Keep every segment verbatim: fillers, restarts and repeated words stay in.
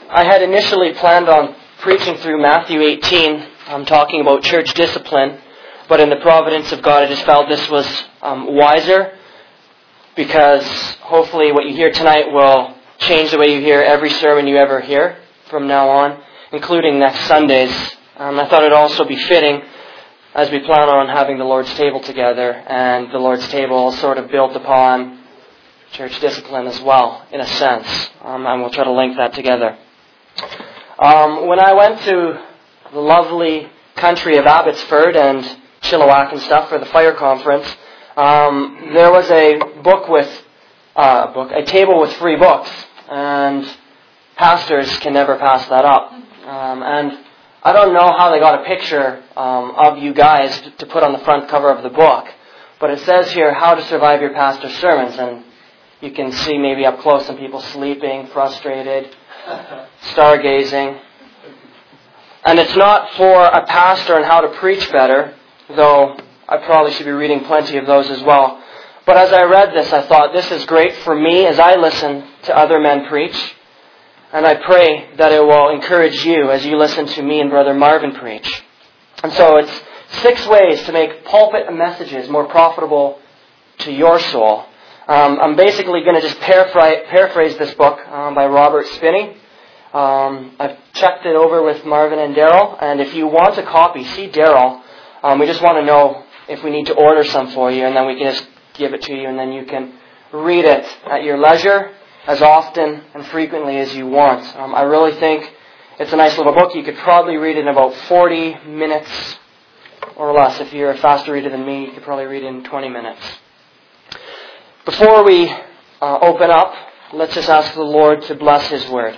I had initially planned on preaching through Matthew eighteen, um, talking about church discipline, but in the providence of God I just felt this was um, wiser, because hopefully what you hear tonight will change the way you hear every sermon you ever hear from now on, including next Sundays. Um, I thought it would also be fitting as we plan on having the Lord's table together, and the Lord's table sort of built upon church discipline as well, in a sense, um, and we'll try to link that together. Um, when I went to the lovely country of Abbotsford and Chilliwack and stuff for the fire conference, um, there was a book with uh, a book, a table with free books, and pastors can never pass that up. Um, and I don't know how they got a picture um, of you guys to put on the front cover of the book, but it says here, "How to Survive Your Pastor's Sermons," and you can see maybe up close some people sleeping, frustrated, stargazing. And it's not for a pastor and how to preach better, though I probably should be reading plenty of those as well. But as I read this, I thought, this is great for me as I listen to other men preach. And I pray that it will encourage you as you listen to me and Brother Marvin preach. And so it's six ways to make pulpit messages more profitable to your soul. Um, I'm basically going to just paraphrase, paraphrase this book um, by Robert Spinney. Um, I've checked it over with Marvin and Daryl, and if you want a copy, see Daryl. Um, we just want to know if we need to order some for you, and then we can just give it to you, and then you can read it at your leisure as often and frequently as you want. Um, I really think it's a nice little book. You could probably read it in about forty minutes or less. If you're a faster reader than me, you could probably read it in twenty minutes. Before we uh, open up, let's just ask the Lord to bless His Word.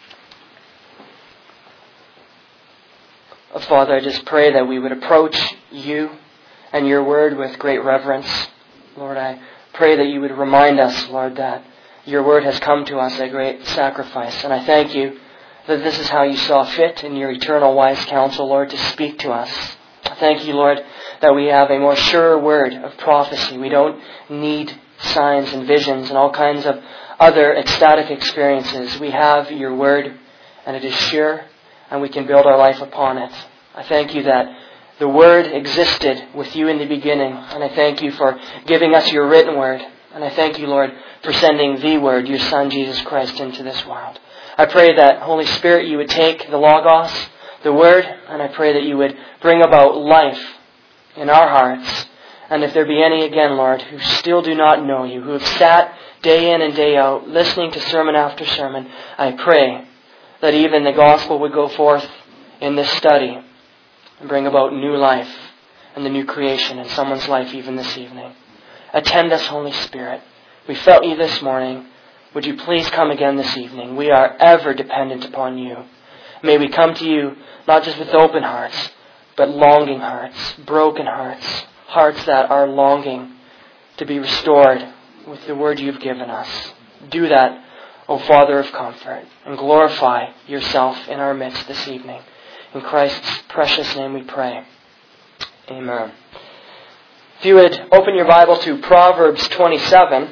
Oh, Father, I just pray that we would approach You and Your Word with great reverence. Lord, I pray that You would remind us, Lord, that Your Word has come to us at great sacrifice. And I thank You that this is how You saw fit in Your eternal wise counsel, Lord, to speak to us. I thank You, Lord, that we have a more sure word of prophecy. We don't need signs and visions and all kinds of other ecstatic experiences. We have Your Word, and it is sure, and we can build our life upon it. I thank You that the Word existed with You in the beginning, and I thank You for giving us Your written Word. And I thank You, Lord, for sending the Word, Your Son, Jesus Christ, into this world. I pray that, Holy Spirit, You would take the Logos, the Word, and I pray that You would bring about life in our hearts. And if there be any, again, Lord, who still do not know You, who have sat day in and day out, listening to sermon after sermon, I pray that even the gospel would go forth in this study and bring about new life and the new creation in someone's life even this evening. Attend us, Holy Spirit. We felt You this morning. Would You please come again this evening? We are ever dependent upon You. May we come to You not just with open hearts, but longing hearts, broken hearts, hearts that are longing to be restored with the Word You've given us. Do that, O Father of comfort, and glorify Yourself in our midst this evening. In Christ's precious name we pray. Amen. If you would open your Bible to Proverbs twenty-seven,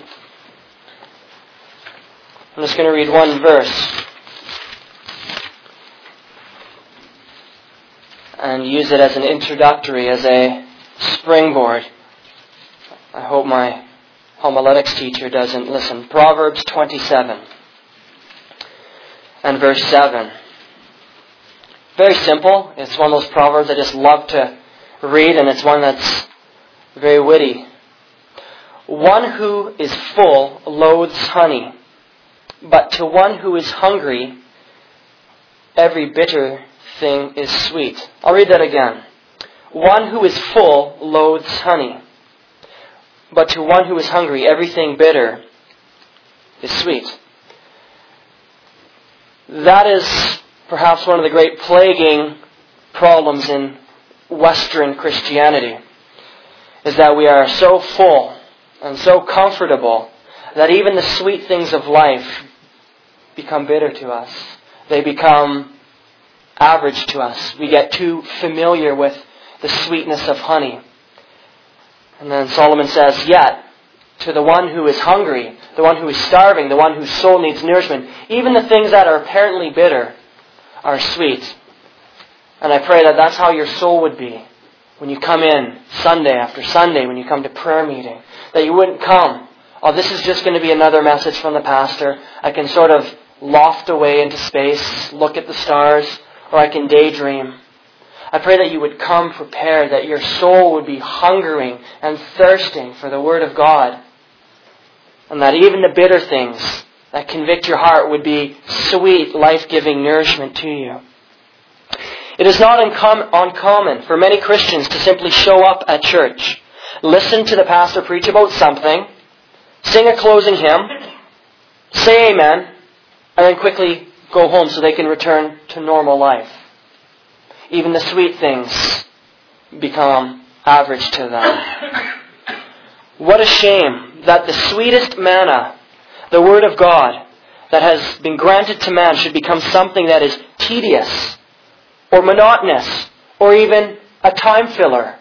I'm just going to read one verse and use it as an introductory, as a springboard. I hope my homiletics teacher doesn't listen. Proverbs twenty-seven and verse seven. Very simple. It's one of those proverbs I just love to read, and it's one that's very witty. One who is full loathes honey, but to one who is hungry, every bitter thing is sweet. I'll read that again. One who is full loathes honey, but to one who is hungry, everything bitter is sweet. That is perhaps one of the great plaguing problems in Western Christianity, is that we are so full and so comfortable that even the sweet things of life become bitter to us. They become average to us. We get too familiar with the sweetness of honey. And then Solomon says, yet to the one who is hungry, the one who is starving, the one whose soul needs nourishment. Even the things that are apparently bitter are sweet. And I pray that that's how your soul would be when you come in Sunday after Sunday, when you come to prayer meeting. That you wouldn't come, oh, this is just going to be another message from the pastor. I can sort of loft away into space, look at the stars, or I can daydream. I pray that you would come prepared, that your soul would be hungering and thirsting for the Word of God. And that even the bitter things that convict your heart would be sweet, life-giving nourishment to you. It is not uncom- uncommon for many Christians to simply show up at church, listen to the pastor preach about something, sing a closing hymn, say amen, and then quickly go home so they can return to normal life. Even the sweet things become average to them. What a shame that the sweetest manna, the Word of God, that has been granted to man should become something that is tedious or monotonous or even a time filler.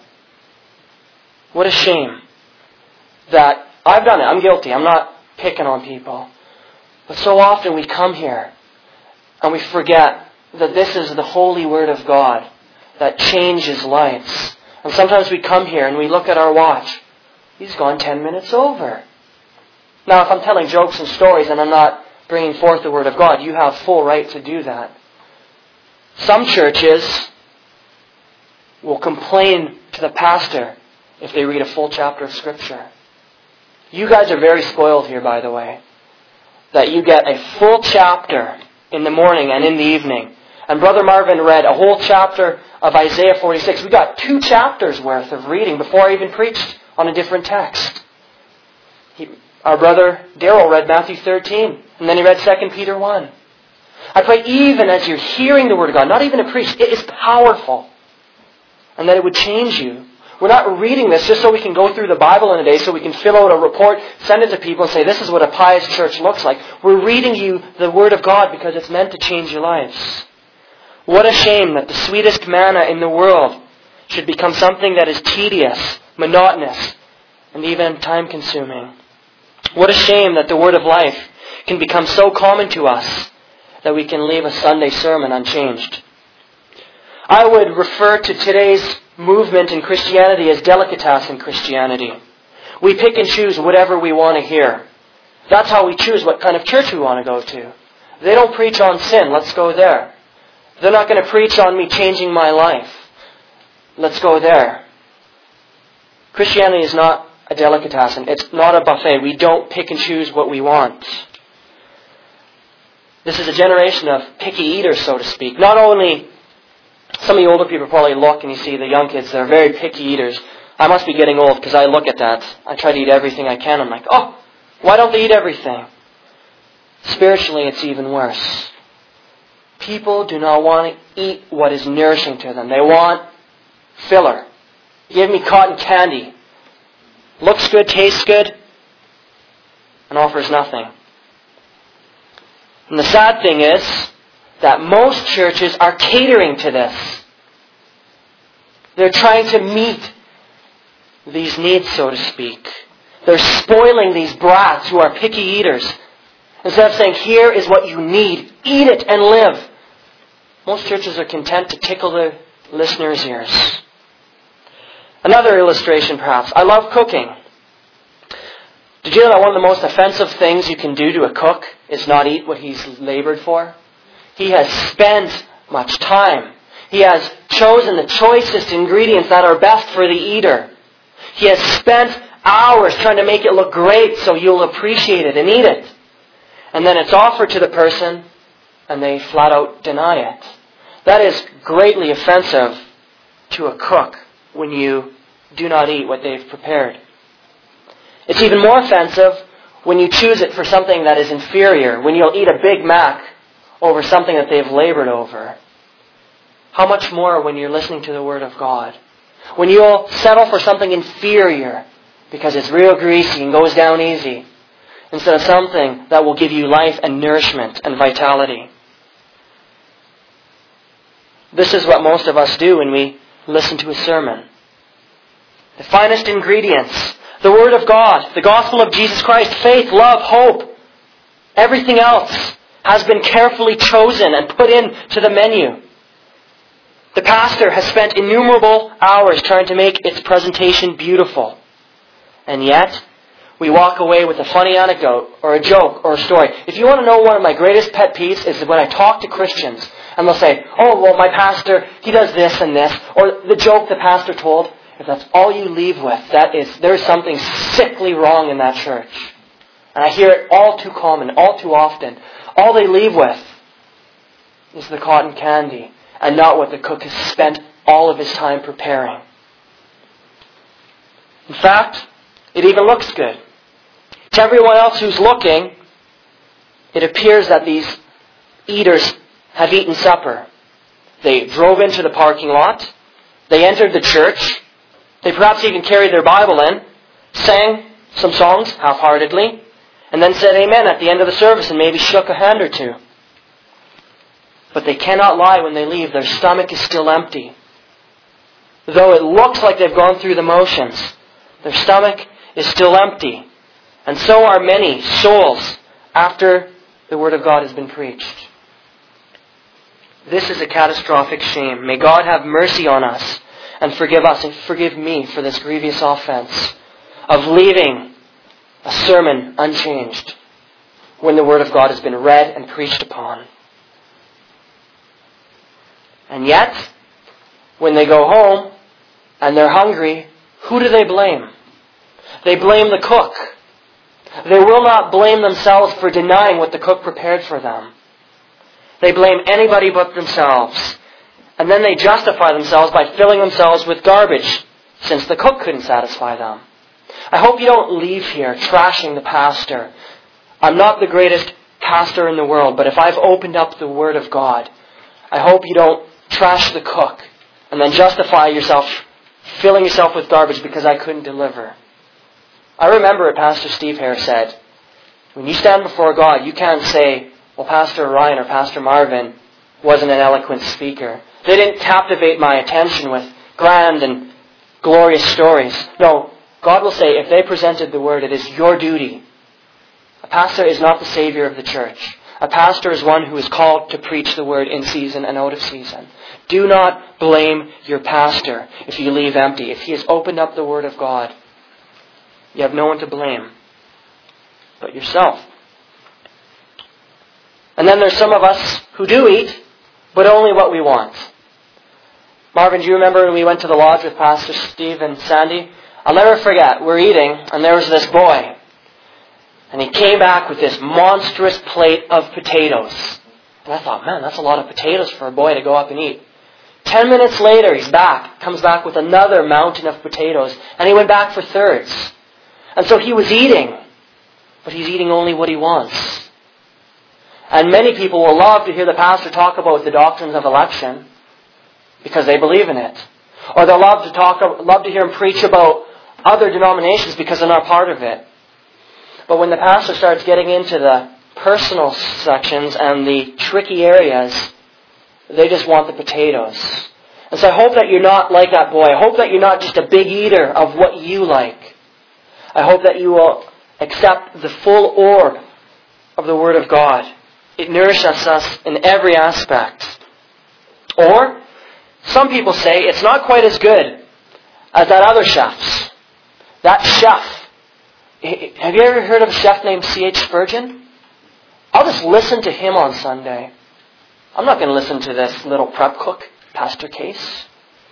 What a shame that I've done it. I'm guilty. I'm not picking on people. But so often we come here and we forget that this is the holy Word of God that changes lives. And sometimes we come here and we look at our watch. He's gone ten minutes over. Now, if I'm telling jokes and stories and I'm not bringing forth the Word of God, you have full right to do that. Some churches will complain to the pastor if they read a full chapter of Scripture. You guys are very spoiled here, by the way, that you get a full chapter in the morning and in the evening. And Brother Marvin read a whole chapter of Isaiah forty-six. We got two chapters worth of reading before I even preached on a different text. He, our brother Daryl read Matthew thirteen, and then he read Second Peter one. I pray even as you're hearing the Word of God, not even to preach, it is powerful. And that it would change you. We're not reading this just so we can go through the Bible in a day, so we can fill out a report, send it to people and say, this is what a pious church looks like. We're reading you the Word of God because it's meant to change your lives. What a shame that the sweetest manna in the world should become something that is tedious, monotonous, and even time-consuming. What a shame that the Word of life can become so common to us that we can leave a Sunday sermon unchanged. I would refer to today's movement in Christianity as delicatessen Christianity. We pick and choose whatever we want to hear. That's how we choose what kind of church we want to go to. They don't preach on sin. Let's go there. They're not going to preach on me changing my life. Let's go there. Christianity is not a delicatessen. It's not a buffet. We don't pick and choose what we want. This is a generation of picky eaters, so to speak. Not only, some of the older people probably look and you see the young kids, they're very picky eaters. I must be getting old because I look at that. I try to eat everything I can. I'm like, oh, why don't they eat everything? Spiritually, it's even worse. People do not want to eat what is nourishing to them. They want filler. Give me cotton candy. Looks good, tastes good, and offers nothing. And the sad thing is that most churches are catering to this. They're trying to meet these needs, so to speak. They're spoiling these brats who are picky eaters. Instead of saying, here is what you need, eat it and live. Most churches are content to tickle the listeners' ears. Another illustration, perhaps. I love cooking. Did you know that one of the most offensive things you can do to a cook is not eat what he's labored for? He has spent much time. He has chosen the choicest ingredients that are best for the eater. He has spent hours trying to make it look great so you'll appreciate it and eat it. And then it's offered to the person and they flat out deny it. That is greatly offensive to a cook when you do not eat what they've prepared. It's even more offensive when you choose it for something that is inferior, when you'll eat a Big Mac over something that they've labored over. How much more when you're listening to the Word of God? When you'll settle for something inferior because it's real greasy and goes down easy, instead of something that will give you life and nourishment and vitality. This is what most of us do when we listen to a sermon. The finest ingredients, The Word of God, the gospel of Jesus Christ, faith, love, hope, everything else has been carefully chosen and put into the menu. The pastor has spent innumerable hours trying to make its presentation beautiful. And yet, we walk away with a funny anecdote or a joke or a story. If you want to know one of my greatest pet peeves is when I talk to Christians and they'll say, oh, well, my pastor, he does this and this. Or the joke the pastor told. If that's all you leave with, that is, there's something sickly wrong in that church. And I hear it all too common, all too often. All they leave with is the cotton candy and not what the cook has spent all of his time preparing. In fact, it even looks good. To everyone else who's looking, it appears that these eaters have eaten supper. They drove into the parking lot. They entered the church. They perhaps even carried their Bible in, sang some songs half-heartedly, and then said amen at the end of the service and maybe shook a hand or two. But they cannot lie when they leave. Their stomach is still empty. Though it looks like they've gone through the motions, their stomach is still empty. And so are many souls after the Word of God has been preached. This is a catastrophic shame. May God have mercy on us and forgive us and forgive me for this grievous offense of leaving a sermon unchanged when the Word of God has been read and preached upon. And yet, when they go home and they're hungry, who do they blame? They blame the cook. They will not blame themselves for denying what the cook prepared for them. They blame anybody but themselves. And then they justify themselves by filling themselves with garbage, since the cook couldn't satisfy them. I hope you don't leave here trashing the pastor. I'm not the greatest pastor in the world, but if I've opened up the Word of God, I hope you don't trash the cook and then justify yourself, filling yourself with garbage because I couldn't deliver. I remember what Pastor Steve Hare said. When you stand before God, you can't say, well, Pastor Ryan or Pastor Marvin wasn't an eloquent speaker. They didn't captivate my attention with grand and glorious stories. No, God will say, if they presented the Word, it is your duty. A pastor is not the Savior of the church. A pastor is one who is called to preach the Word in season and out of season. Do not blame your pastor if you leave empty. If he has opened up the Word of God, you have no one to blame but yourself. And then there's some of us who do eat, but only what we want. Marvin, do you remember when we went to the lodge with Pastor Steve and Sandy? I'll never forget. We're eating, and there was this boy. And he came back with this monstrous plate of potatoes. And I thought, man, that's a lot of potatoes for a boy to go up and eat. Ten minutes later, he's back. Comes back with another mountain of potatoes. And he went back for thirds. And so he was eating. But he's eating only what he wants. And many people will love to hear the pastor talk about the doctrines of election because they believe in it. Or they'll love to talk, love to hear him preach about other denominations because they're not part of it. But when the pastor starts getting into the personal sections and the tricky areas, they just want the potatoes. And so I hope that you're not like that boy. I hope that you're not just a big eater of what you like. I hope that you will accept the full orb of the Word of God. It nourishes us in every aspect. Or, some people say it's not quite as good as that other chef's. That chef. Have you ever heard of a chef named C H Spurgeon? I'll just listen to him on Sunday. I'm not going to listen to this little prep cook, Pastor Case.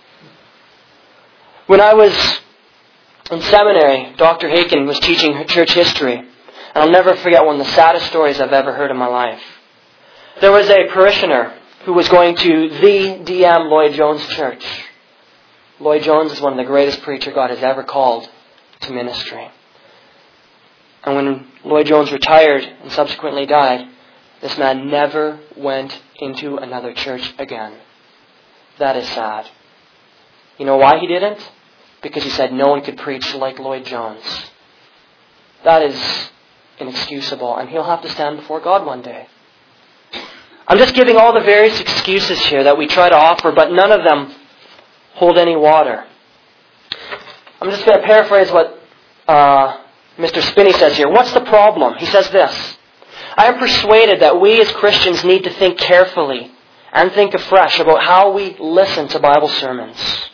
When I was in seminary, Doctor Haken was teaching church history. And I'll never forget one of the saddest stories I've ever heard in my life. There was a parishioner who was going to the D M Lloyd Jones Church. Lloyd Jones is one of the greatest preachers God has ever called to ministry. And when Lloyd Jones retired and subsequently died, this man never went into another church again. That is sad. You know why he didn't? Because he said no one could preach like Lloyd Jones. That is inexcusable, and he'll have to stand before God one day. I'm just giving all the various excuses here that we try to offer, but none of them hold any water. I'm just going to paraphrase what uh, Mister Spinney says here, what's the problem? He says this, I am persuaded that we as Christians need to think carefully and think afresh about how we listen to Bible sermons.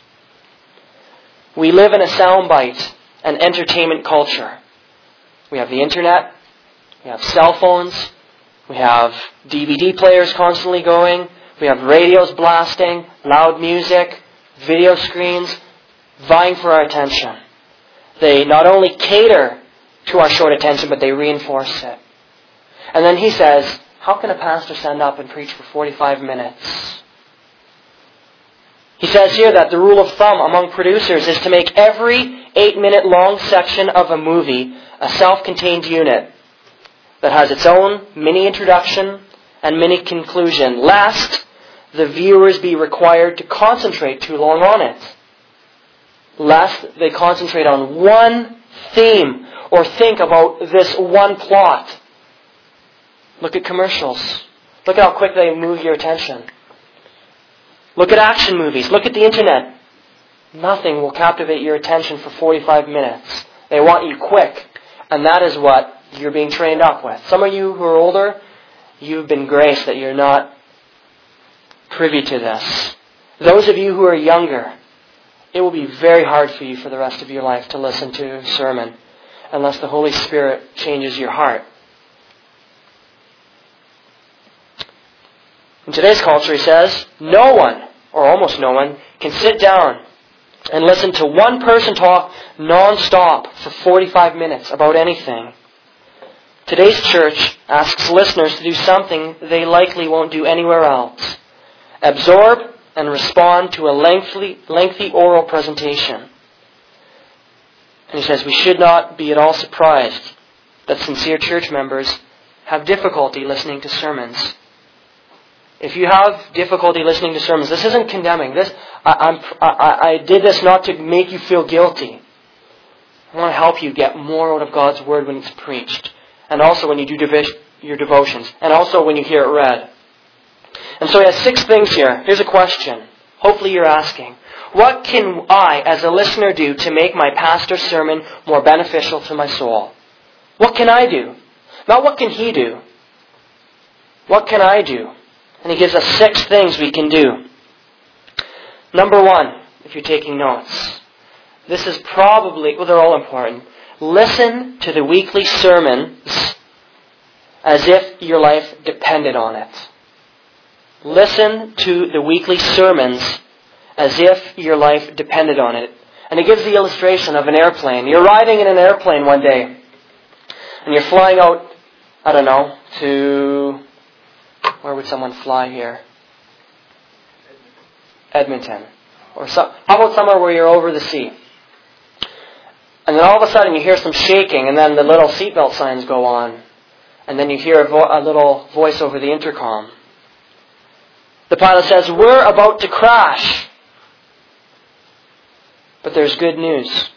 We live in a soundbite and entertainment culture. We have the internet, we have cell phones, we have D V D players constantly going, we have radios blasting, loud music, video screens, vying for our attention. They not only cater to our short attention, but they reinforce it. And then he says, how can a pastor stand up and preach for forty-five minutes? He says here that the rule of thumb among producers is to make every eight-minute long section of a movie a self-contained unit that has its own mini-introduction and mini-conclusion, lest the viewers be required to concentrate too long on it. Lest they concentrate on one theme or think about this one plot. Look at commercials. Look at how quick they move your attention. Look at action movies. Look at the internet. Nothing will captivate your attention for forty-five minutes. They want you quick. And that is what you're being trained up with. Some of you who are older, you've been graced that you're not privy to this. Those of you who are younger, it will be very hard for you for the rest of your life to listen to a sermon unless the Holy Spirit changes your heart. In today's culture, he says, no one, or almost no one, can sit down and listen to one person talk non-stop for forty-five minutes about anything. Today's church asks listeners to do something they likely won't do anywhere else. Absorb and respond to a lengthy, lengthy oral presentation. And he says we should not be at all surprised that sincere church members have difficulty listening to sermons. If you have difficulty listening to sermons, this isn't condemning. This I, I'm, I, I did this not to make you feel guilty. I want to help you get more out of God's Word when it's preached. And also when you do dev- your devotions. And also when you hear it read. And so he has six things here. Here's a question. Hopefully you're asking. What can I, as a listener, do to make my pastor's sermon more beneficial to my soul? What can I do? Not what can he do. What can I do? And he gives us six things we can do. Number one, if you're taking notes. This is probably, well, they're all important. Listen to the weekly sermons as if your life depended on it. Listen to the weekly sermons as if your life depended on it. And it gives the illustration of an airplane. You're riding in an airplane one day. And you're flying out, I don't know, to... Where would someone fly here? Edmonton. Or so, how about somewhere where you're over the sea? And then all of a sudden you hear some shaking, and then the little seatbelt signs go on. And then you hear a, vo- a little voice over the intercom. The pilot says, we're about to crash. But there's good news.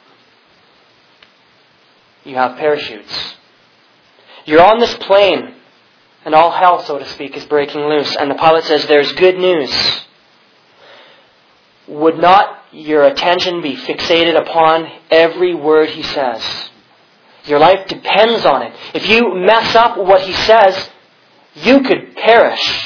You have parachutes. You're on this plane, and all hell, so to speak, is breaking loose. And the pilot says, there's good news. Would not your attention be fixated upon every word he says? Your life depends on it. If you mess up what he says, you could perish.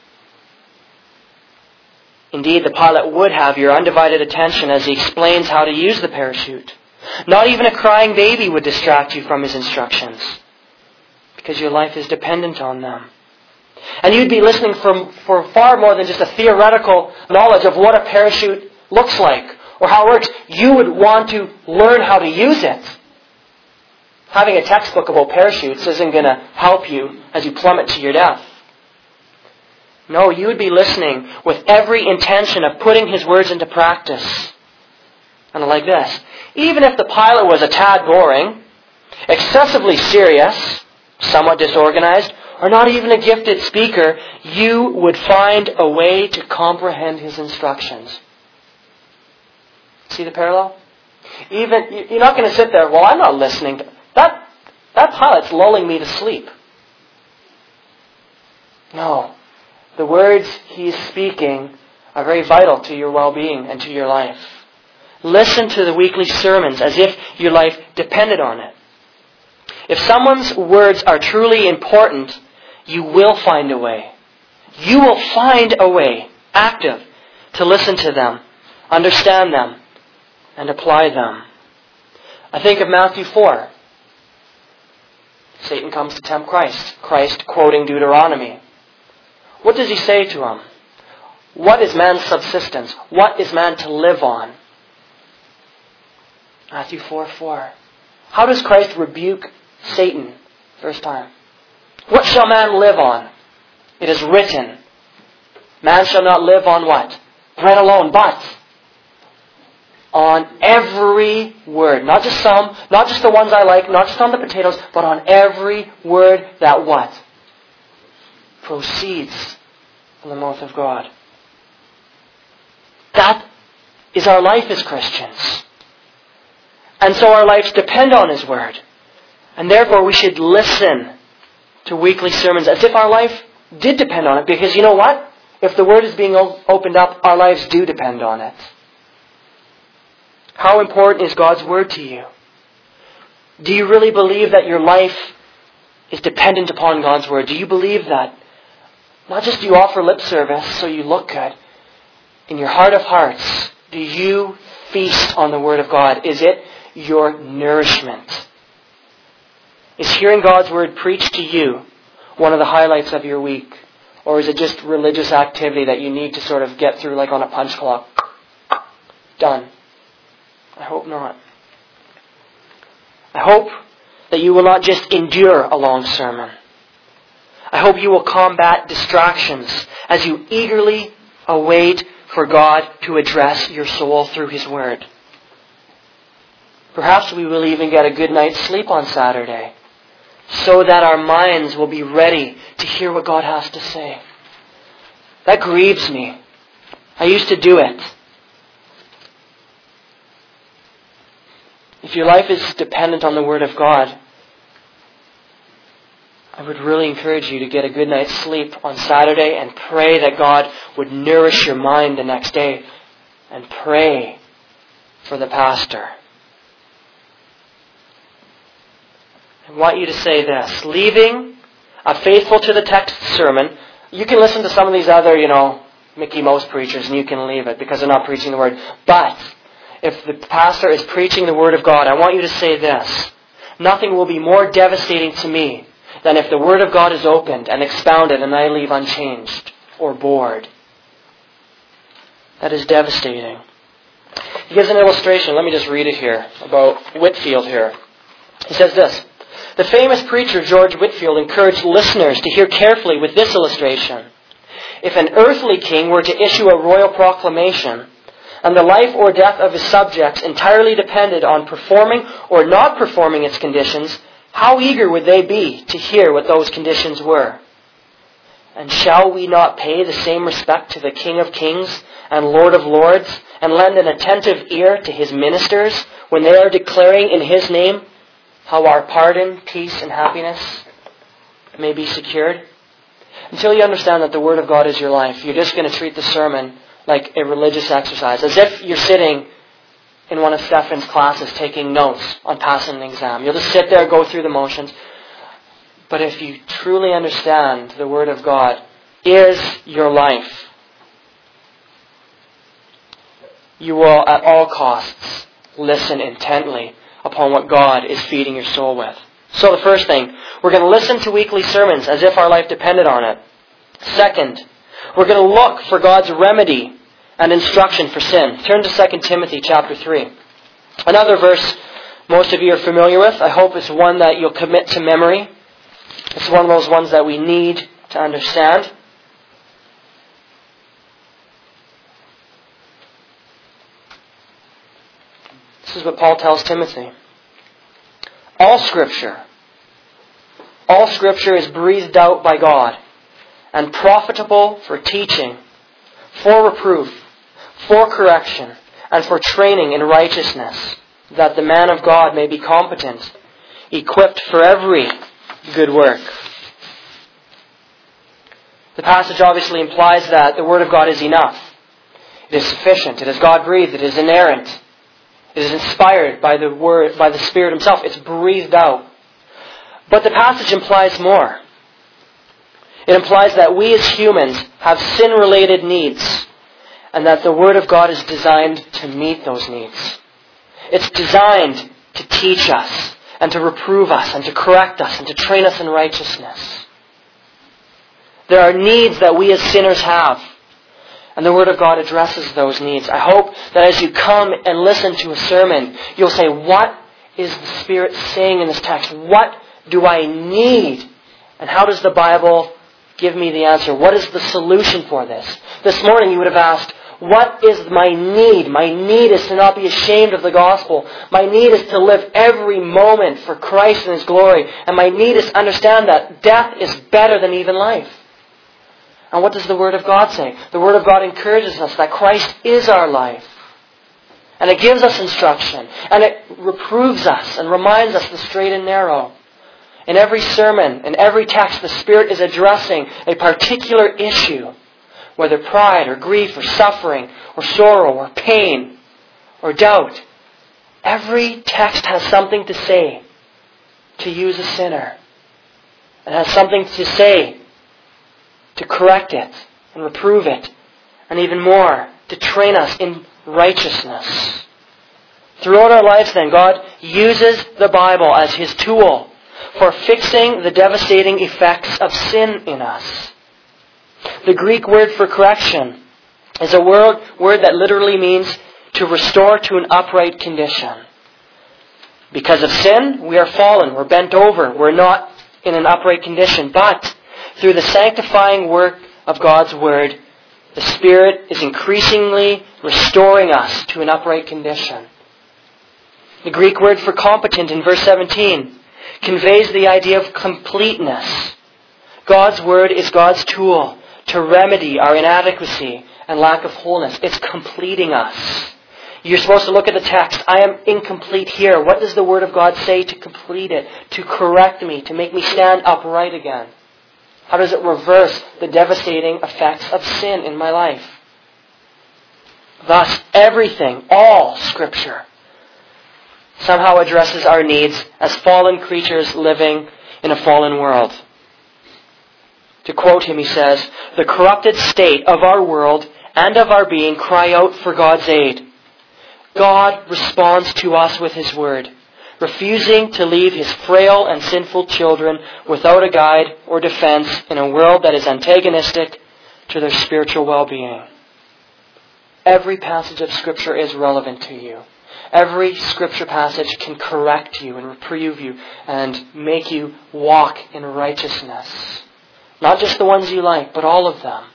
Indeed, the pilot would have your undivided attention as he explains how to use the parachute. Not even a crying baby would distract you from his instructions, because your life is dependent on them. And you'd be listening for, for far more than just a theoretical knowledge of what a parachute looks like or how it works. You would want to learn how to use it. Having a textbook about parachutes isn't going to help you as you plummet to your death. No, you would be listening with every intention of putting his words into practice. And like this, even if the pilot was a tad boring, excessively serious, somewhat disorganized, or not even a gifted speaker, you would find a way to comprehend his instructions. See the parallel? Even you're not going to sit there, well, I'm not listening. To, that, that pilot's lulling me to sleep. No. The words he's speaking are very vital to your well-being and to your life. Listen to the weekly sermons as if your life depended on it. If someone's words are truly important, you will find a way. You will find a way, active, to listen to them, understand them, and apply them. I think of Matthew four. Satan comes to tempt Christ. Christ quoting Deuteronomy. What does he say to him? What is man's subsistence? What is man to live on? Matthew four four. How does Christ rebuke Satan first time? What shall man live on? It is written, man shall not live on what? Bread alone, but on every word. Not just some, not just the ones I like, not just on the potatoes, but on every word that what? Proceeds from the mouth of God. That is our life as Christians. And so our lives depend on His Word. And therefore we should listen to weekly sermons as if our life did depend on it. Because you know what? If the Word is being opened up, our lives do depend on it. How important is God's Word to you? Do you really believe that your life is dependent upon God's Word? Do you believe that? Not just do you offer lip service so you look good. In your heart of hearts, do you feast on the Word of God? Is it your nourishment? Is hearing God's Word preached to you one of the highlights of your week? Or is it just religious activity that you need to sort of get through like on a punch clock? Done. I hope not. I hope that you will not just endure a long sermon. I hope you will combat distractions as you eagerly await for God to address your soul through His Word. Perhaps we will even get a good night's sleep on Saturday, so that our minds will be ready to hear what God has to say. That grieves me. I used to do it. If your life is dependent on the Word of God, I would really encourage you to get a good night's sleep on Saturday and pray that God would nourish your mind the next day, and pray for the pastor. I want you to say this. Leaving a faithful to the text sermon, you can listen to some of these other, you know, Mickey Mouse preachers and you can leave it because they're not preaching the Word. But if the pastor is preaching the Word of God, I want you to say this. Nothing will be more devastating to me than if the Word of God is opened and expounded and I leave unchanged or bored. That is devastating. He gives an illustration. Let me just read it here about Whitefield here. He says this. The famous preacher George Whitefield encouraged listeners to hear carefully with this illustration. If an earthly king were to issue a royal proclamation, and the life or death of his subjects entirely depended on performing or not performing its conditions, how eager would they be to hear what those conditions were? And shall we not pay the same respect to the King of Kings and Lord of Lords, and lend an attentive ear to His ministers when they are declaring in His name how our pardon, peace, and happiness may be secured? Until you understand that the Word of God is your life, you're just going to treat the sermon like a religious exercise, as if you're sitting in one of Stefan's classes taking notes on passing an exam. You'll just sit there, go through the motions. But if you truly understand the Word of God is your life, you will at all costs listen intently upon what God is feeding your soul with. So the first thing, we're going to listen to weekly sermons as if our life depended on it. Second, we're going to look for God's remedy and instruction for sin. Turn to Second Timothy chapter three. Another verse most of you are familiar with. I hope it's one that you'll commit to memory. It's one of those ones that we need to understand. This is what Paul tells Timothy. All Scripture, all Scripture is breathed out by God and profitable for teaching, for reproof, for correction, and for training in righteousness, that the man of God may be competent, equipped for every good work. The passage obviously implies that the Word of God is enough. It is sufficient. It is God-breathed. It is inerrant. It is inspired by the Word, by the Spirit Himself. It's breathed out. But the passage implies more. It implies that we as humans have sin-related needs, and that the Word of God is designed to meet those needs. It's designed to teach us, and to reprove us, and to correct us, and to train us in righteousness. There are needs that we as sinners have, and the Word of God addresses those needs. I hope that as you come and listen to a sermon, you'll say, what is the Spirit saying in this text? What do I need? And how does the Bible give me the answer? What is the solution for this? This morning you would have asked, what is my need? My need is to not be ashamed of the gospel. My need is to live every moment for Christ and His glory. And my need is to understand that death is better than even life. And what does the Word of God say? The Word of God encourages us that Christ is our life. And it gives us instruction. And it reproves us and reminds us the straight and narrow. In every sermon, in every text, the Spirit is addressing a particular issue. Whether pride or grief or suffering or sorrow or pain or doubt. Every text has something to say to you as a sinner. It has something to say to correct it and reprove it. And even more, to train us in righteousness. Throughout our lives then, God uses the Bible as His tool for fixing the devastating effects of sin in us. The Greek word for correction is a word, word that literally means to restore to an upright condition. Because of sin, we are fallen, we're bent over, we're not in an upright condition. But through the sanctifying work of God's Word, the Spirit is increasingly restoring us to an upright condition. The Greek word for competent in verse seventeen conveys the idea of completeness. God's Word is God's tool to remedy our inadequacy and lack of wholeness. It's completing us. You're supposed to look at the text. I am incomplete here. What does the Word of God say to complete it, to correct me, to make me stand upright again? How does it reverse the devastating effects of sin in my life? Thus, everything, all Scripture, somehow addresses our needs as fallen creatures living in a fallen world. To quote him, he says, "The corrupted state of our world and of our being cry out for God's aid. God responds to us with His Word, refusing to leave His frail and sinful children without a guide or defense in a world that is antagonistic to their spiritual well-being." Every passage of Scripture is relevant to you. Every Scripture passage can correct you and reprove you and make you walk in righteousness. Not just the ones you like, but all of them.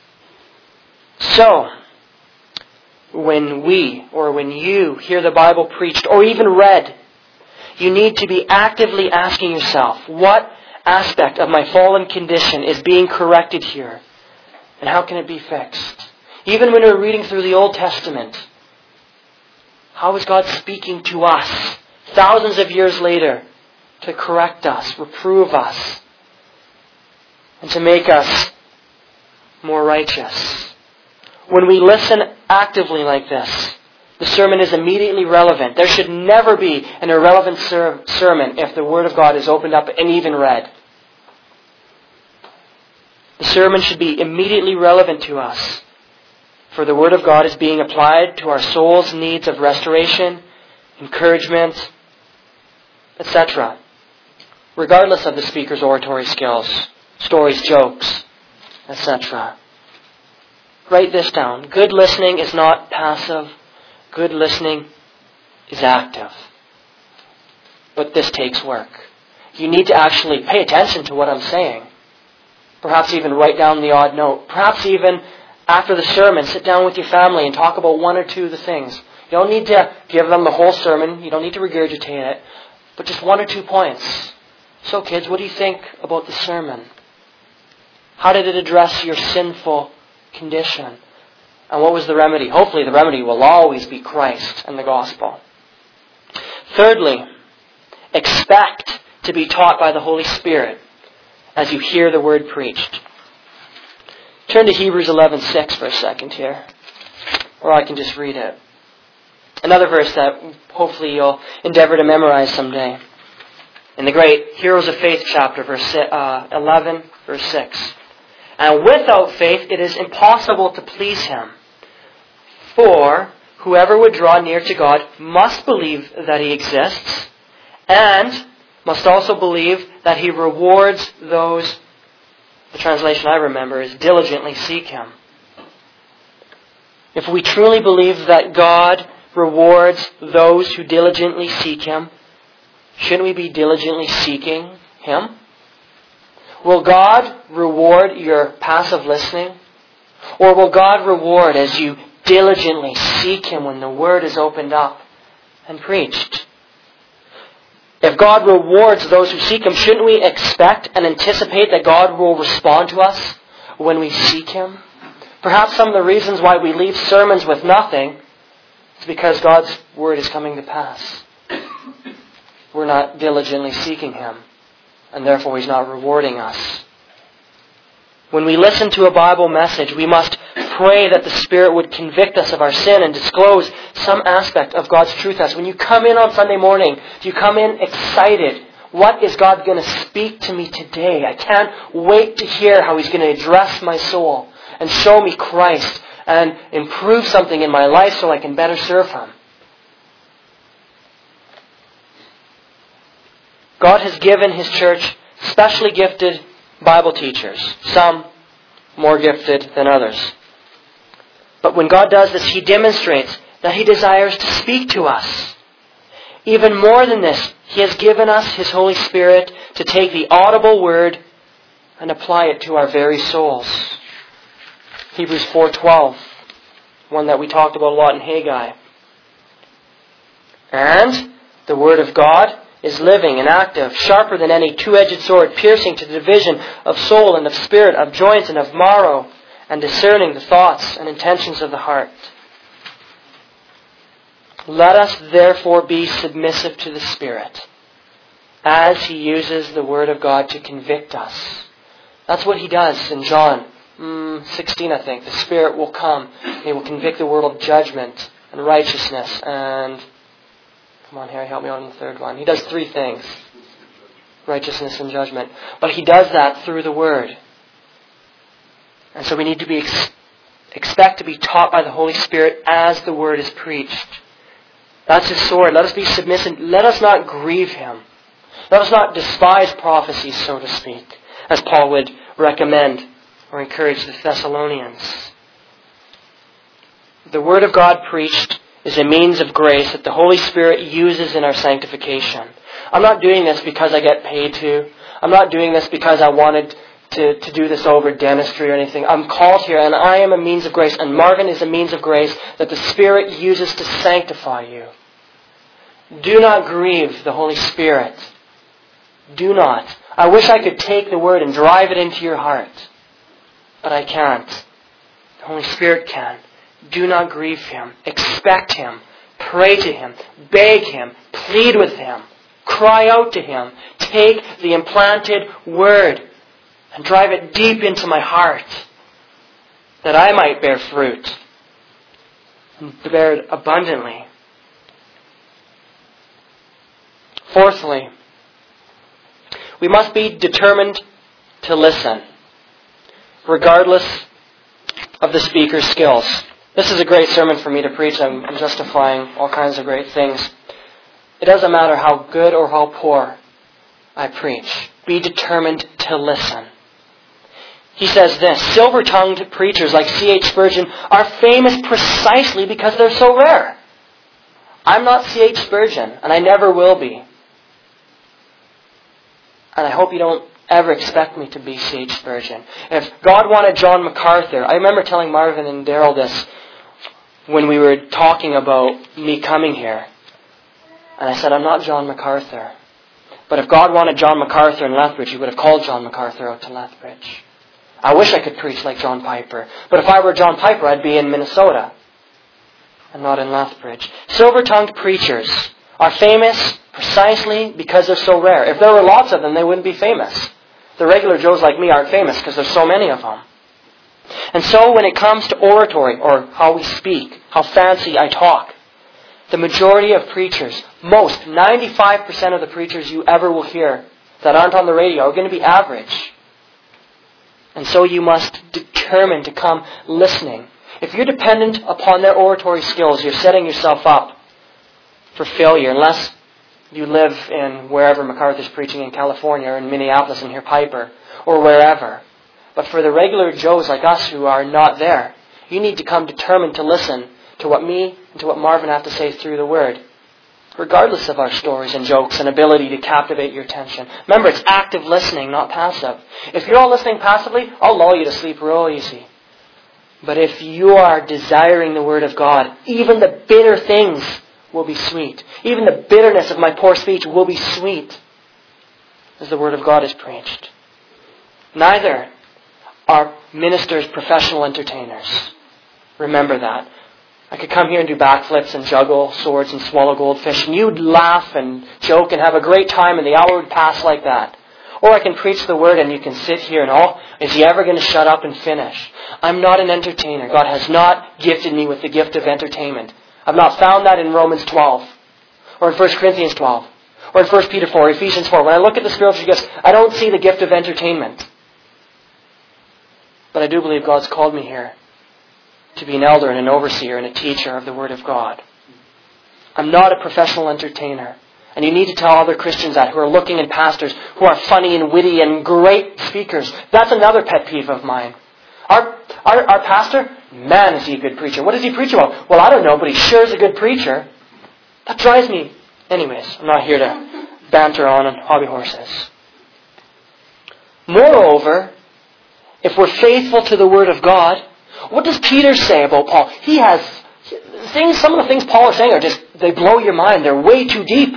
So, when we, or when you, hear the Bible preached, or even read, you need to be actively asking yourself, what aspect of my fallen condition is being corrected here? And how can it be fixed? Even when we're reading through the Old Testament, how is God speaking to us thousands of years later to correct us, reprove us, and to make us more righteous? When we listen actively like this, the sermon is immediately relevant. There should never be an irrelevant ser- sermon if the Word of God is opened up and even read. The sermon should be immediately relevant to us, for the Word of God is being applied to our soul's needs of restoration, encouragement, et cetera, regardless of the speaker's oratory skills, stories, jokes, et cetera. Write this down. Good listening is not passive. Good listening is active. But this takes work. You need to actually pay attention to what I'm saying. Perhaps even write down the odd note. Perhaps even after the sermon, sit down with your family and talk about one or two of the things. You don't need to give them the whole sermon. You don't need to regurgitate it. But just one or two points. So kids, what do you think about the sermon? How did it address your sinful condition? And what was the remedy? Hopefully the remedy will always be Christ and the gospel. Thirdly, expect to be taught by the Holy Spirit as you hear the word preached. Turn to Hebrews eleven six for a second here. Or I can just read it. Another verse that hopefully you'll endeavor to memorize someday. In the great Heroes of Faith chapter, verse uh, eleven, verse six. And without faith it is impossible to please Him. For whoever would draw near to God must believe that He exists, and must also believe that He rewards those, the translation I remember is, diligently seek Him. If we truly believe that God rewards those who diligently seek Him, shouldn't we be diligently seeking Him? Will God reward your passive listening? Or will God reward as you diligently seek Him when the Word is opened up and preached? If God rewards those who seek Him, shouldn't we expect and anticipate that God will respond to us when we seek Him? Perhaps some of the reasons why we leave sermons with nothing is because God's Word is coming to pass. We're not diligently seeking Him, and therefore He's not rewarding us. When we listen to a Bible message, we must pray that the Spirit would convict us of our sin and disclose some aspect of God's truth to us. When you come in on Sunday morning, do you come in excited? What is God going to speak to me today? I can't wait to hear how He's going to address my soul and show me Christ and improve something in my life so I can better serve Him. God has given His church specially gifted Bible teachers, some more gifted than others. But when God does this, He demonstrates that He desires to speak to us. Even more than this, He has given us His Holy Spirit to take the audible Word and apply it to our very souls. Hebrews four twelve, one that we talked about a lot in Haggai. And the Word of God is living and active, sharper than any two-edged sword, piercing to the division of soul and of spirit, of joints and of marrow, and discerning the thoughts and intentions of the heart. Let us therefore be submissive to the Spirit, as He uses the Word of God to convict us. That's what He does in John mm, sixteen, I think. The Spirit will come, and He will convict the world of judgment and righteousness and... Come on, Harry, help me out on the third one. He does three things. Righteousness and judgment. But He does that through the Word. And so we need to be ex- expect to be taught by the Holy Spirit as the Word is preached. That's His sword. Let us be submissive. Let us not grieve Him. Let us not despise prophecies, so to speak, as Paul would recommend or encourage the Thessalonians. The Word of God preached is a means of grace that the Holy Spirit uses in our sanctification. I'm not doing this because I get paid to. I'm not doing this because I wanted to, to do this over dentistry or anything. I'm called here and I am a means of grace, and Marvin is a means of grace that the Spirit uses to sanctify you. Do not grieve the Holy Spirit. Do not. I wish I could take the Word and drive it into your heart, but I can't. The Holy Spirit can. Do not grieve Him. Expect Him. Pray to Him. Beg Him. Plead with Him. Cry out to Him. Take the implanted Word and drive it deep into my heart, that I might bear fruit and bear it abundantly. Fourthly, we must be determined to listen, regardless of the speaker's skills. This is a great sermon for me to preach. I'm, I'm justifying all kinds of great things. It doesn't matter how good or how poor I preach. Be determined to listen. He says this: silver-tongued preachers like C H Spurgeon are famous precisely because they're so rare. I'm not C H Spurgeon, and I never will be. And I hope you don't ever expect me to be C H Spurgeon. If God wanted John MacArthur, I remember telling Marvin and Daryl this when we were talking about me coming here. And I said, I'm not John MacArthur. But if God wanted John MacArthur in Lethbridge, He would have called John MacArthur out to Lethbridge. I wish I could preach like John Piper. But if I were John Piper, I'd be in Minnesota and not in Lethbridge. Silver-tongued preachers are famous precisely because they're so rare. If there were lots of them, they wouldn't be famous. The regular Joes like me aren't famous because there's so many of them. And so when it comes to oratory, or how we speak, how fancy I talk, The majority of preachers, most, ninety-five percent of the preachers you ever will hear that aren't on the radio are going to be average. And so you must determine to come listening. If you're dependent upon their oratory skills, you're setting yourself up for failure unless you live in wherever MacArthur's preaching in California or in Minneapolis and hear Piper or wherever. But for the regular Joes like us who are not there, you need to come determined to listen to what me and to what Marvin have to say through the Word, regardless of our stories and jokes and ability to captivate your attention. Remember, it's active listening, not passive. If you're all listening passively, I'll lull you to sleep real easy. But if you are desiring the Word of God, even the bitter things will be sweet. Even the bitterness of my poor speech will be sweet as the Word of God is preached. Neither are ministers professional entertainers. Remember that. I could come here and do backflips and juggle swords and swallow goldfish, and you'd laugh and joke and have a great time, and the hour would pass like that. Or I can preach the Word and you can sit here and, oh, is he ever going to shut up and finish? I'm not an entertainer. God has not gifted me with the gift of entertainment. I've not found that in Romans twelve, or in First Corinthians twelve, or in First Peter four, or Ephesians four. When I look at the spiritual gifts, I don't see the gift of entertainment. But I do believe God's called me here to be an elder and an overseer and a teacher of the Word of God. I'm not a professional entertainer. And you need to tell other Christians that who are looking at pastors who are funny and witty and great speakers. That's another pet peeve of mine. Our, our, our pastor, man, is he a good preacher. What does he preach about? Well, I don't know, but he sure is a good preacher. That drives me. Anyways, I'm not here to banter on on hobby horses. Moreover, if we're faithful to the Word of God, what does Peter say about Paul? He has things, some of the things Paul is saying are just, they blow your mind. They're way too deep.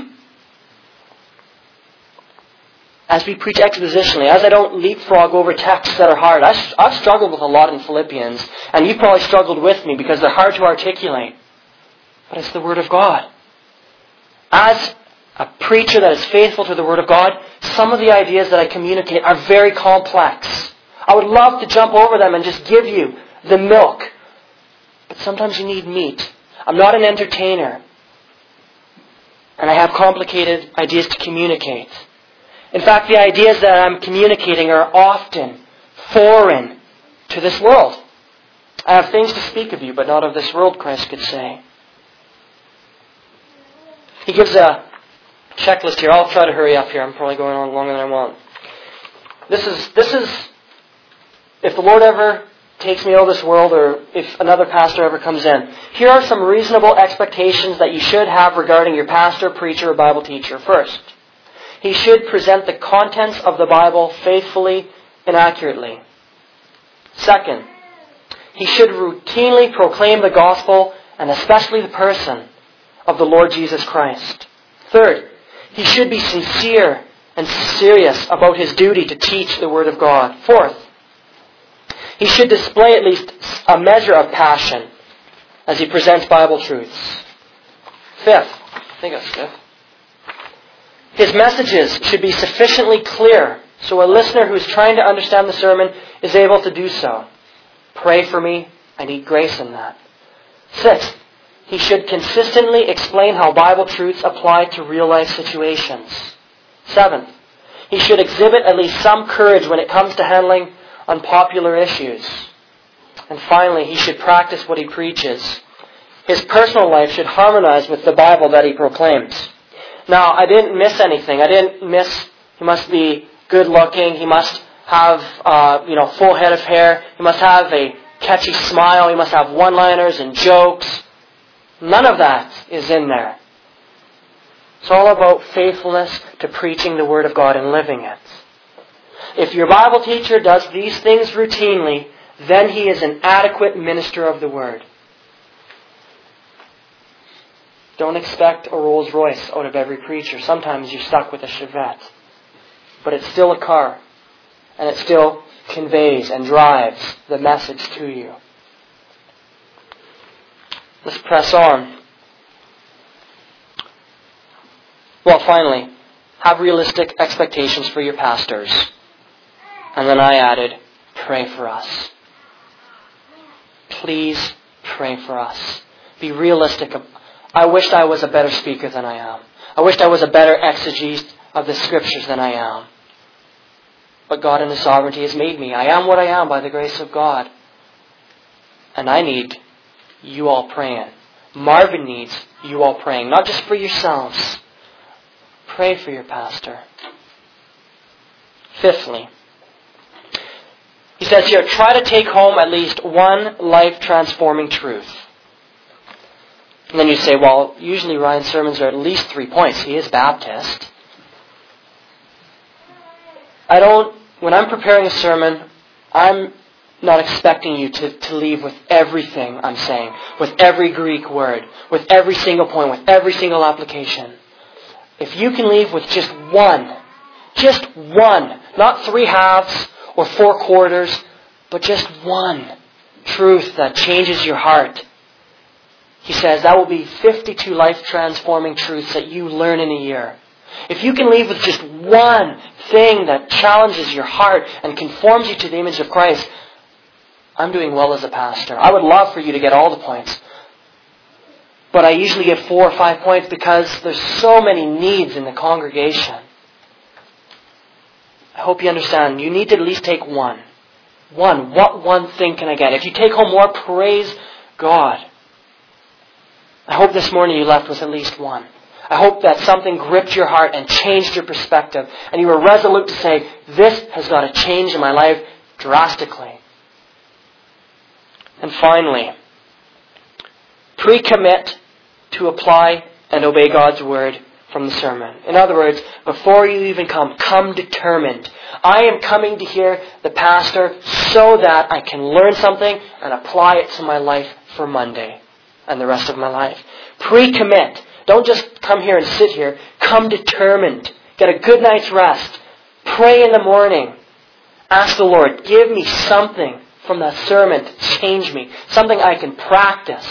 As we preach expositionally, as I don't leapfrog over texts that are hard, I, I've struggled with a lot in Philippians, and you've probably struggled with me because they're hard to articulate. But it's the Word of God. As a preacher that is faithful to the Word of God, some of the ideas that I communicate are very complex. I would love to jump over them and just give you the milk. But sometimes you need meat. I'm not an entertainer. And I have complicated ideas to communicate. In fact, the ideas that I'm communicating are often foreign to this world. I have things to speak of you, but not of this world, Christ could say. He gives a checklist here. I'll try to hurry up here. I'm probably going on longer than I want. This is, this is, if the Lord ever takes me out of this world, or if another pastor ever comes in, here are some reasonable expectations that you should have regarding your pastor, preacher, or Bible teacher. First, he should present the contents of the Bible faithfully and accurately. Second, he should routinely proclaim the gospel, and especially the person of the Lord Jesus Christ. Third, he should be sincere and serious about his duty to teach the Word of God. Fourth, he should display at least a measure of passion as he presents Bible truths. Fifth, I think that's fifth. His messages should be sufficiently clear so a listener who is trying to understand the sermon is able to do so. Pray for me. I need grace in that. Sixth, he should consistently explain how Bible truths apply to real-life situations. Seventh, he should exhibit at least some courage when it comes to handling unpopular issues. And finally, he should practice what he preaches. His personal life should harmonize with the Bible that he proclaims. Now, I didn't miss anything. I didn't miss, he must be good looking. He must have, uh, you know, full head of hair. He must have a catchy smile. He must have one-liners and jokes. None of that is in there. It's all about faithfulness to preaching the Word of God and living it. If your Bible teacher does these things routinely, then he is an adequate minister of the Word. Don't expect a Rolls Royce out of every preacher. Sometimes you're stuck with a Chevette. But it's still a car. And it still conveys and drives the message to you. Let's press on. Well, finally, have realistic expectations for your pastors. And then I added, pray for us. Please pray for us. Be realistic I wished I was a better speaker than I am. I wished I was a better exegete of the Scriptures than I am. But God in His sovereignty has made me. I am what I am by the grace of God. And I need you all praying. Marvin needs you all praying. Not just for yourselves. Pray for your pastor. Fifthly, he says here, try to take home at least one life-transforming truth. And then you say, well, usually Ryan's sermons are at least three points. He is Baptist. I don't, when I'm preparing a sermon, I'm not expecting you to, to leave with everything I'm saying, with every Greek word, with every single point, with every single application. If you can leave with just one, just one, not three halves or four quarters, but just one truth that changes your heart, he says that will be fifty-two life-transforming truths that you learn in a year. If you can leave with just one thing that challenges your heart and conforms you to the image of Christ, I'm doing well as a pastor. I would love for you to get all the points. But I usually get four or five points because there's so many needs in the congregation. I hope you understand. You need to at least take one. One. What one thing can I get? If you take home more, praise God. I hope this morning you left with at least one. I hope that something gripped your heart and changed your perspective. And you were resolute to say, this has got to change in my life drastically. And finally, pre-commit to apply and obey God's word from the sermon. In other words, before you even come, come determined. I am coming to hear the pastor so that I can learn something and apply it to my life for Monday and the rest of my life. Pre-commit. Don't just come here and sit here. Come determined. Get a good night's rest. Pray in the morning. Ask the Lord, give me something from that sermon to change me. Something I can practice.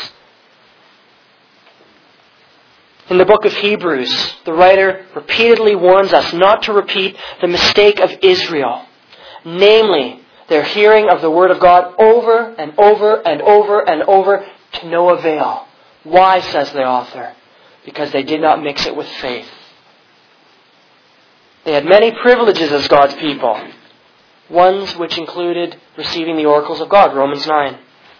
In the book of Hebrews, the writer repeatedly warns us not to repeat the mistake of Israel. Namely, their hearing of the Word of God over and over and over and over to no avail. Why, says the author? Because they did not mix it with faith. They had many privileges as God's people. Ones which included receiving the oracles of God, Romans nine.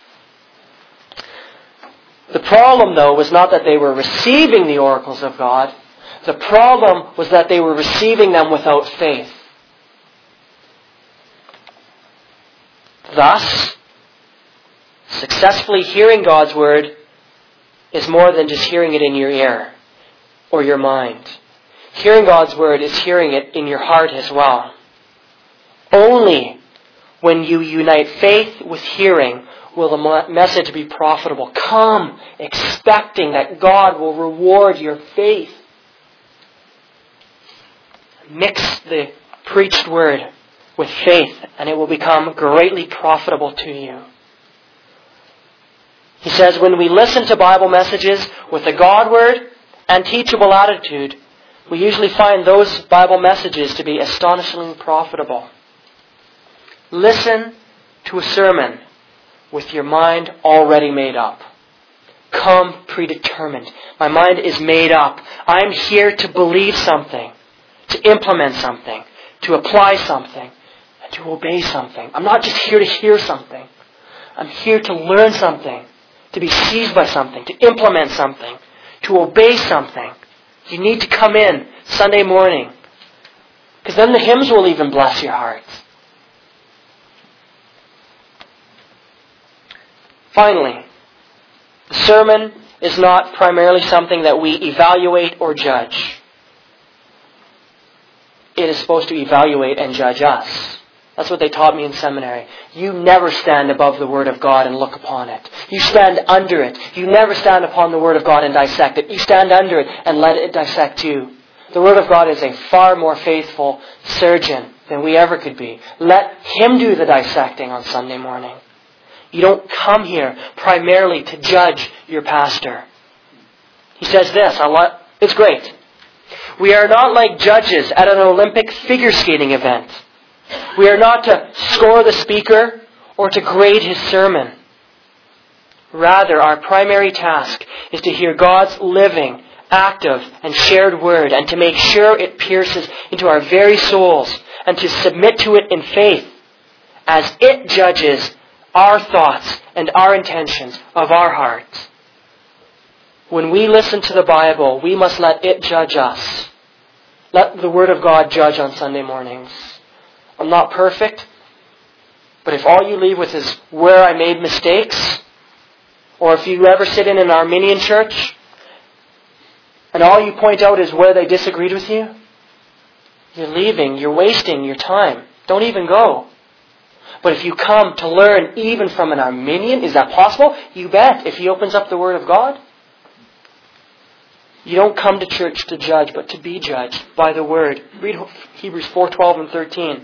The problem, though, was not that they were receiving the oracles of God. The problem was that they were receiving them without faith. Thus, successfully hearing God's word is more than just hearing it in your ear or your mind. Hearing God's word is hearing it in your heart as well. Only when you unite faith with hearing will the message be profitable. Come expecting that God will reward your faith. Mix the preached word with faith and it will become greatly profitable to you. He says, when we listen to Bible messages with a God word and teachable attitude, we usually find those Bible messages to be astonishingly profitable. Listen to a sermon with your mind already made up. Come predetermined. My mind is made up. I'm here to believe something, to implement something, to apply something, and to obey something. I'm not just here to hear something. I'm here to learn something, to be seized by something, to implement something, to obey something. You need to come in Sunday morning, because then the hymns will even bless your hearts. Finally, the sermon is not primarily something that we evaluate or judge. It is supposed to evaluate and judge us. That's what they taught me in seminary. You never stand above the Word of God and look upon it. You stand under it. You never stand upon the Word of God and dissect it. You stand under it and let it dissect you. The Word of God is a far more faithful surgeon than we ever could be. Let Him do the dissecting on Sunday morning. You don't come here primarily to judge your pastor. He says this, it's great. We are not like judges at an Olympic figure skating event. We are not to score the speaker or to grade his sermon. Rather, our primary task is to hear God's living, active, and shared word, and to make sure it pierces into our very souls, and to submit to it in faith, as it judges our thoughts and our intentions of our hearts. When we listen to the Bible, we must let it judge us. Let the Word of God judge on Sunday mornings. I'm not perfect, but if all you leave with is where I made mistakes, or if you ever sit in an Arminian church and all you point out is where they disagreed with you, you're leaving, you're wasting your time. Don't even go. But if you come to learn even from an Arminian, is that possible? You bet, if he opens up the Word of God. You don't come to church to judge, but to be judged by the Word. Read Hebrews four, twelve and thirteen.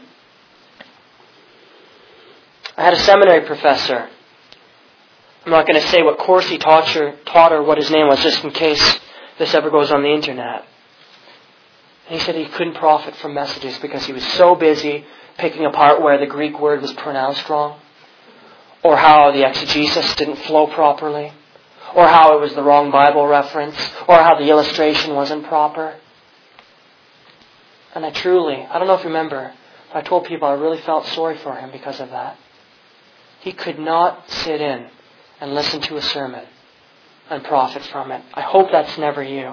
I had a seminary professor. I'm not going to say what course he taught or, taught or what his name was, just in case this ever goes on the internet. And he said he couldn't profit from messages because he was so busy picking apart where the Greek word was pronounced wrong, or how the exegesis didn't flow properly, or how it was the wrong Bible reference, or how the illustration wasn't proper. And I truly, I don't know if you remember, but I told people I really felt sorry for him because of that. He could not sit in and listen to a sermon and profit from it. I hope that's never you.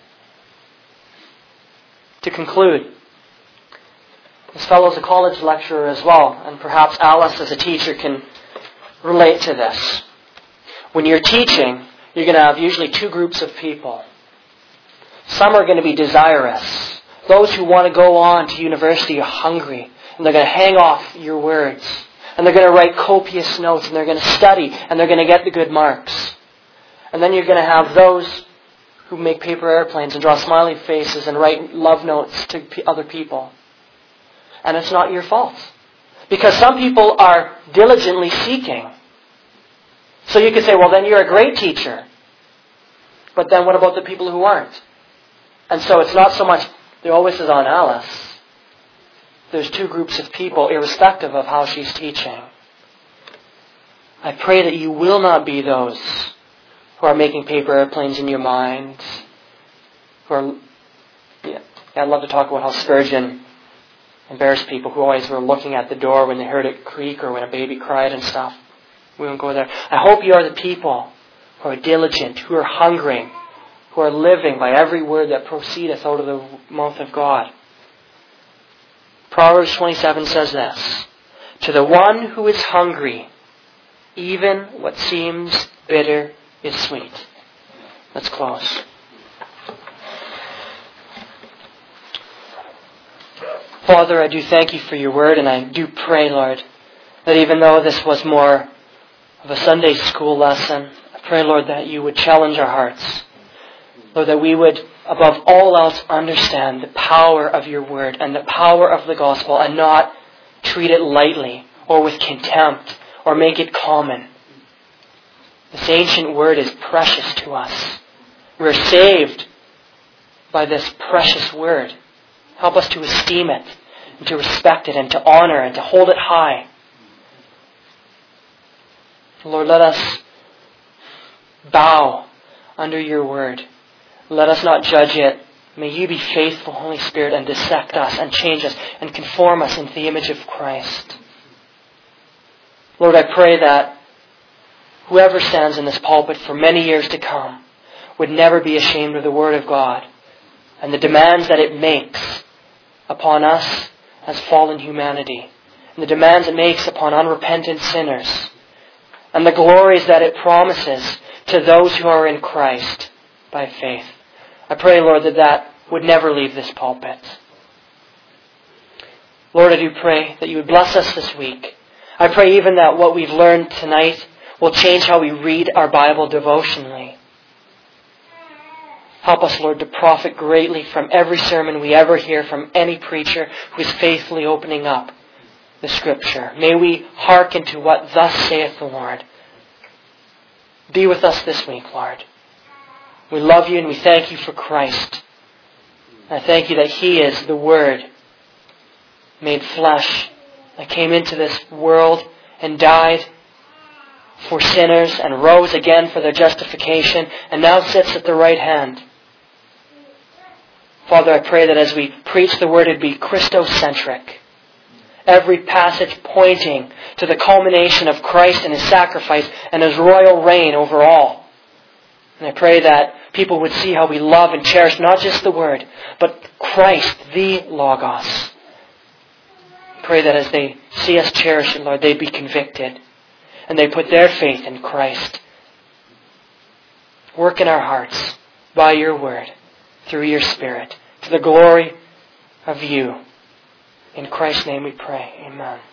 To conclude, this fellow is a college lecturer as well, and perhaps Alice as a teacher can relate to this. When you're teaching, you're going to have usually two groups of people. Some are going to be desirous. Those who want to go on to university are hungry, and they're going to hang off your words. And they're going to write copious notes, and they're going to study, and they're going to get the good marks. And then you're going to have those who make paper airplanes and draw smiley faces and write love notes to other people. And it's not your fault. Because some people are diligently seeking. So you could say, well, then you're a great teacher. But then what about the people who aren't? And so it's not so much the onus is on Alice. There's two groups of people, irrespective of how she's teaching. I pray that you will not be those who are making paper airplanes in your mind. Who are, yeah, I'd love to talk about how Spurgeon embarrassed people who always were looking at the door when they heard it creak or when a baby cried and stuff. We won't go there. I hope you are the people who are diligent, who are hungering, who are living by every word that proceedeth out of the mouth of God. Proverbs twenty-seven says this, to the one who is hungry, even what seems bitter is sweet. Let's close. Father, I do thank you for your word, and I do pray, Lord, that even though this was more of a Sunday school lesson, I pray, Lord, that you would challenge our hearts. Lord, that we would, above all else, understand the power of your word and the power of the gospel and not treat it lightly or with contempt or make it common. This ancient word is precious to us. We're saved by this precious word. Help us to esteem it and to respect it and to honor and to hold it high. Lord, let us bow under your word. Let us not judge it. May you be faithful, Holy Spirit, and dissect us and change us and conform us into the image of Christ. Lord, I pray that whoever stands in this pulpit for many years to come would never be ashamed of the Word of God and the demands that it makes upon us as fallen humanity, and the demands it makes upon unrepentant sinners, and the glories that it promises to those who are in Christ by faith. I pray, Lord, that that would never leave this pulpit. Lord, I do pray that you would bless us this week. I pray even that what we've learned tonight will change how we read our Bible devotionally. Help us, Lord, to profit greatly from every sermon we ever hear from any preacher who is faithfully opening up the Scripture. May we hearken to what thus saith the Lord. Be with us this week, Lord. We love you and we thank you for Christ. I thank you that He is the Word made flesh that came into this world and died for sinners and rose again for their justification and now sits at the right hand. Father, I pray that as we preach the Word, it be Christocentric. Every passage pointing to the culmination of Christ and His sacrifice and His royal reign over all. And I pray that people would see how we love and cherish not just the Word, but Christ, the Logos. I pray that as they see us cherish it, Lord, they be convicted and they put their faith in Christ. Work in our hearts by your Word, through your Spirit, to the glory of you. In Christ's name we pray. Amen.